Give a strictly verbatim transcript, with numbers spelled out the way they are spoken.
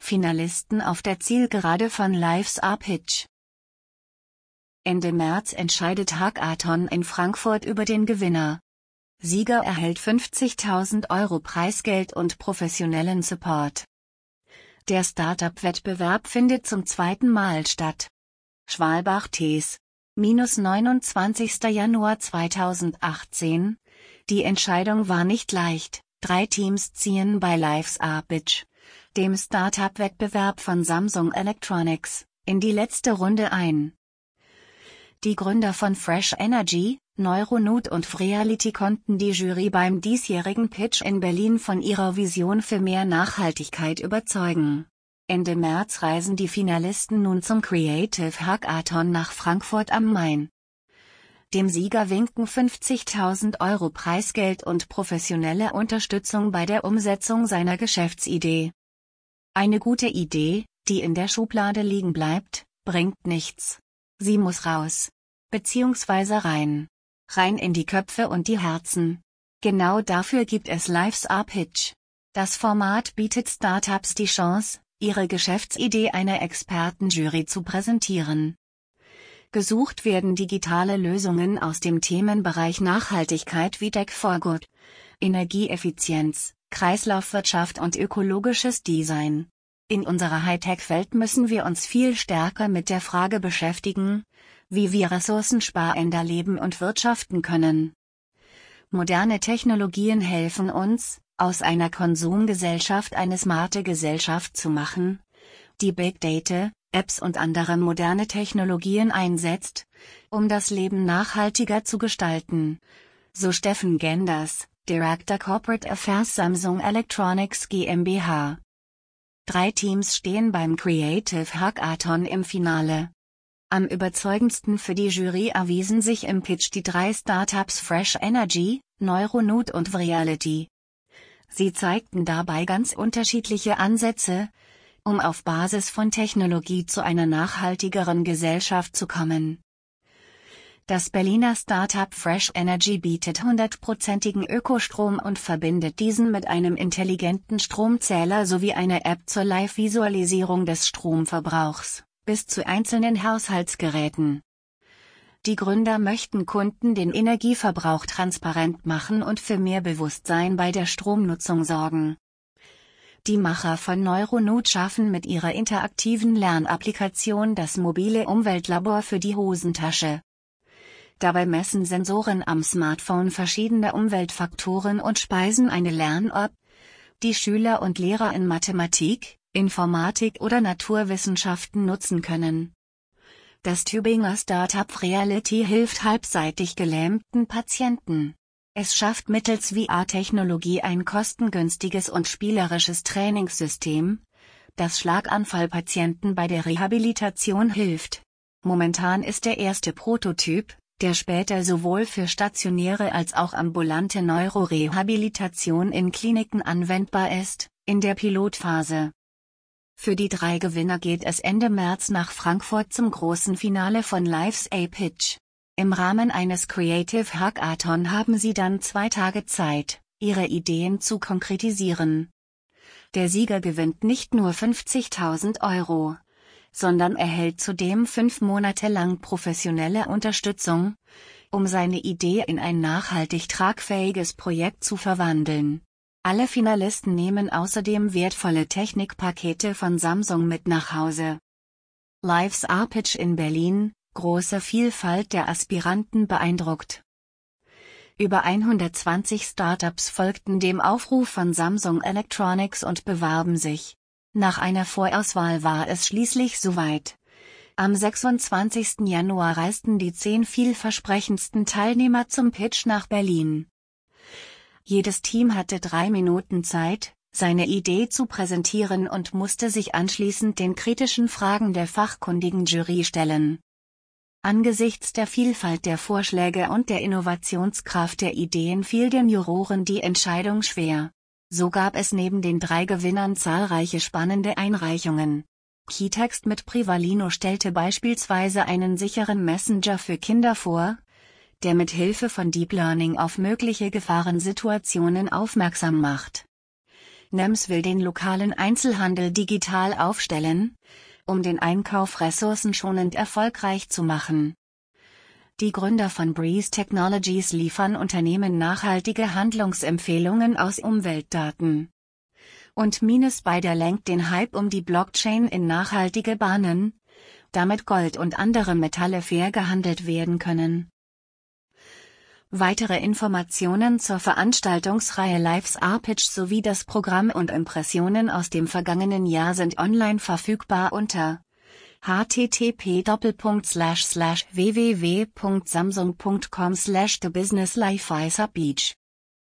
Finalisten auf der Zielgerade von Life's A-Pitch. Ende März entscheidet Hackathon in Frankfurt über den Gewinner. Sieger erhält fünfzigtausend Euro Preisgeld und professionellen Support. Der Startup-Wettbewerb findet zum zweiten Mal statt. Schwalbach-Thees. neunundzwanzigster Januar zweitausendachtzehn. Die Entscheidung war nicht leicht. Drei Teams ziehen bei Life's A-Pitch, dem Startup-Wettbewerb von Samsung Electronics, in die letzte Runde ein. Die Gründer von Fresh Energy, Neuronoot und Freality konnten die Jury beim diesjährigen Pitch in Berlin von ihrer Vision für mehr Nachhaltigkeit überzeugen. Ende März reisen die Finalisten nun zum Creative Hackathon nach Frankfurt am Main. Dem Sieger winken fünfzigtausend Euro Preisgeld und professionelle Unterstützung bei der Umsetzung seiner Geschäftsidee. Eine gute Idee, die in der Schublade liegen bleibt, bringt nichts. Sie muss raus. Beziehungsweise rein. Rein in die Köpfe und die Herzen. Genau dafür gibt es Life's A-Pitch. Das Format bietet Startups die Chance, ihre Geschäftsidee einer Expertenjury zu präsentieren. Gesucht werden digitale Lösungen aus dem Themenbereich Nachhaltigkeit wie Tech for Good, Energieeffizienz, Kreislaufwirtschaft und ökologisches Design. In unserer Hightech-Welt müssen wir uns viel stärker mit der Frage beschäftigen, wie wir ressourcensparender leben und wirtschaften können. Moderne Technologien helfen uns, aus einer Konsumgesellschaft eine smarte Gesellschaft zu machen, die Big Data, Apps und andere moderne Technologien einsetzt, um das Leben nachhaltiger zu gestalten. So Steffen Genders, Director Corporate Affairs Samsung Electronics GmbH. Drei Teams stehen beim Creative Hackathon im Finale. Am überzeugendsten für die Jury erwiesen sich im Pitch die drei Startups Fresh Energy, Neuronoot und Freality. Sie zeigten dabei ganz unterschiedliche Ansätze, um auf Basis von Technologie zu einer nachhaltigeren Gesellschaft zu kommen. Das Berliner Startup Fresh Energy bietet hundertprozentigen Ökostrom und verbindet diesen mit einem intelligenten Stromzähler sowie einer App zur Live-Visualisierung des Stromverbrauchs, bis zu einzelnen Haushaltsgeräten. Die Gründer möchten Kunden den Energieverbrauch transparent machen und für mehr Bewusstsein bei der Stromnutzung sorgen. Die Macher von Neuronoot schaffen mit ihrer interaktiven Lernapplikation das mobile Umweltlabor für die Hosentasche. Dabei messen Sensoren am Smartphone verschiedene Umweltfaktoren und speisen eine Lern-App, die Schüler und Lehrer in Mathematik, Informatik oder Naturwissenschaften nutzen können. Das Tübinger Startup Freality hilft halbseitig gelähmten Patienten. Es schafft mittels V R-Technologie ein kostengünstiges und spielerisches Trainingssystem, das Schlaganfallpatienten bei der Rehabilitation hilft. Momentan ist der erste Prototyp, der später sowohl für stationäre als auch ambulante Neurorehabilitation in Kliniken anwendbar ist, in der Pilotphase. Für die drei Gewinner geht es Ende März nach Frankfurt zum großen Finale von Life's A-Pitch. Im Rahmen eines Creative Hackathon haben sie dann zwei Tage Zeit, ihre Ideen zu konkretisieren. Der Sieger gewinnt nicht nur fünfzigtausend Euro, sondern erhält zudem fünf Monate lang professionelle Unterstützung, um seine Idee in ein nachhaltig tragfähiges Projekt zu verwandeln. Alle Finalisten nehmen außerdem wertvolle Technikpakete von Samsung mit nach Hause. Life's A-Pitch in Berlin, große Vielfalt der Aspiranten beeindruckt. Über hundertzwanzig Startups folgten dem Aufruf von Samsung Electronics und bewarben sich. Nach einer Vorauswahl war es schließlich soweit. Am sechsundzwanzigsten Januar reisten die zehn vielversprechendsten Teilnehmer zum Pitch nach Berlin. Jedes Team hatte drei Minuten Zeit, seine Idee zu präsentieren und musste sich anschließend den kritischen Fragen der fachkundigen Jury stellen. Angesichts der Vielfalt der Vorschläge und der Innovationskraft der Ideen fiel den Juroren die Entscheidung schwer. So gab es neben den drei Gewinnern zahlreiche spannende Einreichungen. Keytext mit Privalino stellte beispielsweise einen sicheren Messenger für Kinder vor, der mit Hilfe von Deep Learning auf mögliche Gefahrensituationen aufmerksam macht. Nems will den lokalen Einzelhandel digital aufstellen, um den Einkauf ressourcenschonend erfolgreich zu machen. Die Gründer von Breeze Technologies liefern Unternehmen nachhaltige Handlungsempfehlungen aus Umweltdaten. Und Minespider lenkt den Hype um die Blockchain in nachhaltige Bahnen, damit Gold und andere Metalle fair gehandelt werden können. Weitere Informationen zur Veranstaltungsreihe Life's Arpitch sowie das Programm und Impressionen aus dem vergangenen Jahr sind online verfügbar unter h t t p Doppelpunkt Slash Slash w w w Punkt samsung Punkt com Slash The Business Life Arpitch.